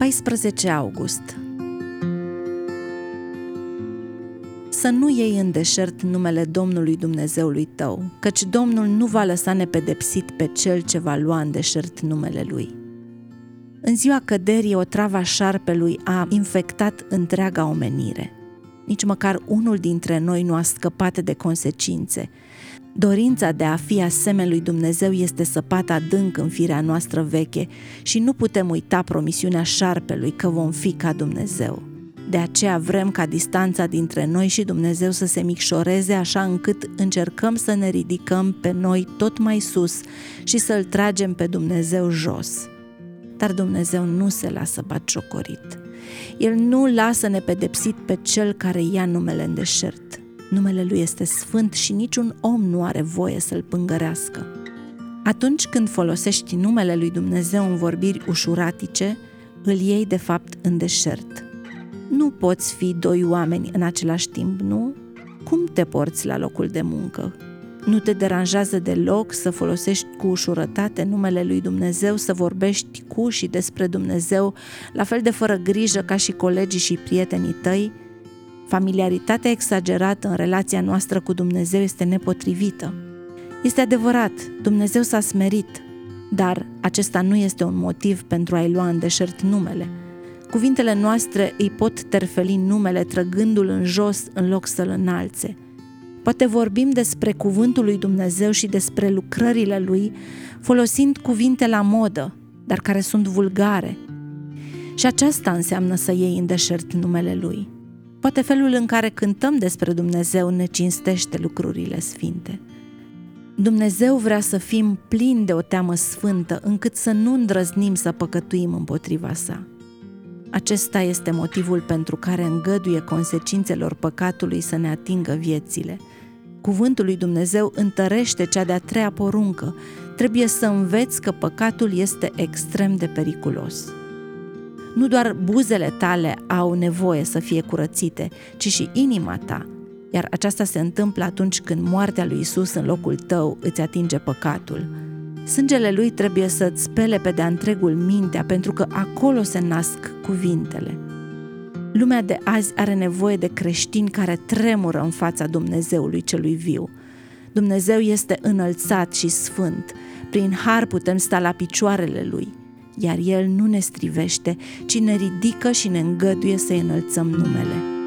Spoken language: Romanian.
14 august. Să nu iei în deșert numele Domnului Dumnezeului tău, căci Domnul nu va lăsa nepedepsit pe cel ce va lua în deșert numele Lui. În ziua căderii, otrava șarpelui a infectat întreaga omenire. Nici măcar unul dintre noi nu a scăpat de consecințe. Dorința de a fi asemeni lui Dumnezeu este săpată adânc în firea noastră veche și nu putem uita promisiunea șarpelui că vom fi ca Dumnezeu. De aceea vrem ca distanța dintre noi și Dumnezeu să se micșoreze așa încât încercăm să ne ridicăm pe noi tot mai sus și să-L tragem pe Dumnezeu jos. Dar Dumnezeu nu se lasă batjocorit. El nu lasă nepedepsit pe cel care ia numele în deșert. Numele Lui este sfânt și niciun om nu are voie să-L pângărească. Atunci când folosești numele Lui Dumnezeu în vorbiri ușuratice, îl iei de fapt în deșert. Nu poți fi doi oameni în același timp, nu? Cum te porți la locul de muncă? Nu te deranjează deloc să folosești cu ușurătate numele lui Dumnezeu, să vorbești cu și despre Dumnezeu, la fel de fără grijă ca și colegii și prietenii tăi? Familiaritatea exagerată în relația noastră cu Dumnezeu este nepotrivită. Este adevărat, Dumnezeu s-a smerit, dar acesta nu este un motiv pentru a-i lua în deșert numele. Cuvintele noastre îi pot terfeli numele trăgându-l în jos în loc să-l înalțe. Poate vorbim despre cuvântul lui Dumnezeu și despre lucrările lui folosind cuvinte la modă, dar care sunt vulgare. Și aceasta înseamnă să iei în deșert numele lui. Poate felul în care cântăm despre Dumnezeu ne cinstește lucrurile sfinte. Dumnezeu vrea să fim plini de o teamă sfântă, încât să nu îndrăznim să păcătuim împotriva sa. Acesta este motivul pentru care îngăduie consecințelor păcatului să ne atingă viețile. Cuvântul lui Dumnezeu întărește cea de-a treia poruncă. Trebuie să înveți că păcatul este extrem de periculos. Nu doar buzele tale au nevoie să fie curățite, ci și inima ta, iar aceasta se întâmplă atunci când moartea lui Isus în locul tău îți atinge păcatul. Sângele lui trebuie să-ți spele pe de-a întregul mintea, pentru că acolo se nasc cuvintele. Lumea de azi are nevoie de creștini care tremură în fața Dumnezeului celui viu. Dumnezeu este înălțat și sfânt. Prin har putem sta la picioarele Lui, iar El nu ne strivește, ci ne ridică și ne îngăduie să-i înălțăm numele.